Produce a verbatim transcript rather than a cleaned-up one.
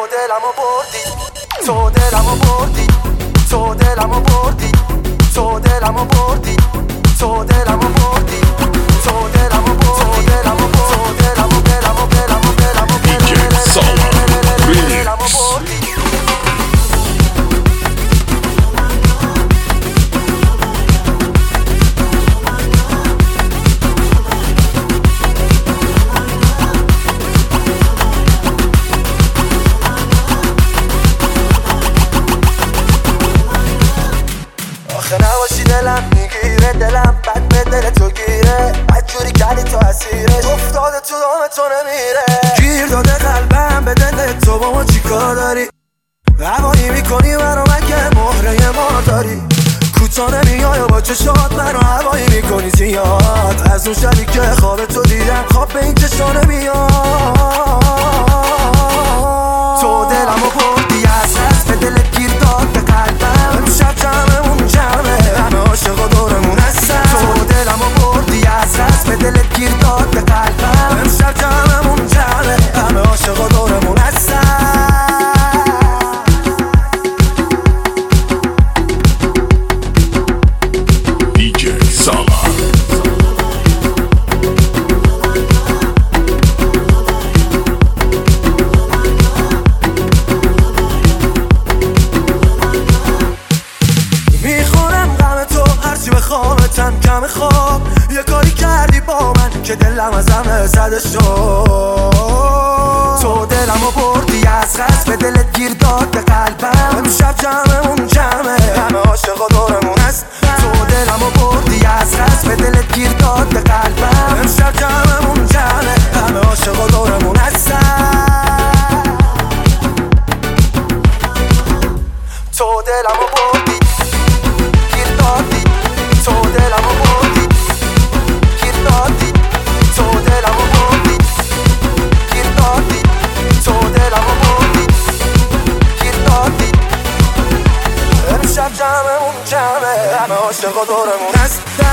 دلمو بردی، تو دلمو بردی، تو دلمو بردی، تو دلمو بردی، تو دلمو بردی، تو دلمو بردی، دلمو بردی، دلمو دلمو دلمو دلمو دلمو بردی. آخه نباشی دلم میگیره، دلم بد به دل تو گیره، بدجوری کردی تو اسیرش، افتاده تو دام تو نمیره، گیر داده قلبم به دل تو، با ما چی کار داری؟ هوایی میکنی منو مگه مهره ما داری؟ کوتا نمیای و با چشات منو هوایی میکنی زیاد، از اون شبی که خواب تو دیدم خواب به این چشا نمیاد. تو دلمو بردی از هست به دلت گیر داد به قلبم، امشب جمعمون جمعه همه عاشقا دورمون هستن. تو دلمو بردی از هست به دلت گیر داد به قلبم، امشب جمعمون جمعه همه عاشقا دورمون هستن. خوابتم کم خواب، یه کاری کردی با من که دلم از همه زده شد. تو دلمو بردی از قصد به دلت گیر داد به قلبم، امشب جمعمون جمعه همه عاشقا دورمون هست. تو دلمو بردی از قصد به دلت گیر داد به قلبم، امشب جمعمون جمعه همه عاشقا دورمون هستن. تو دلمو بردی گیر دادی، تو دلمو بردی گیر دادی، تو دلمو بردی گیر دادی، تو دلمو بردی گیر دادی، امشب جمعمون جمعه همه عاشقا دورمون هست.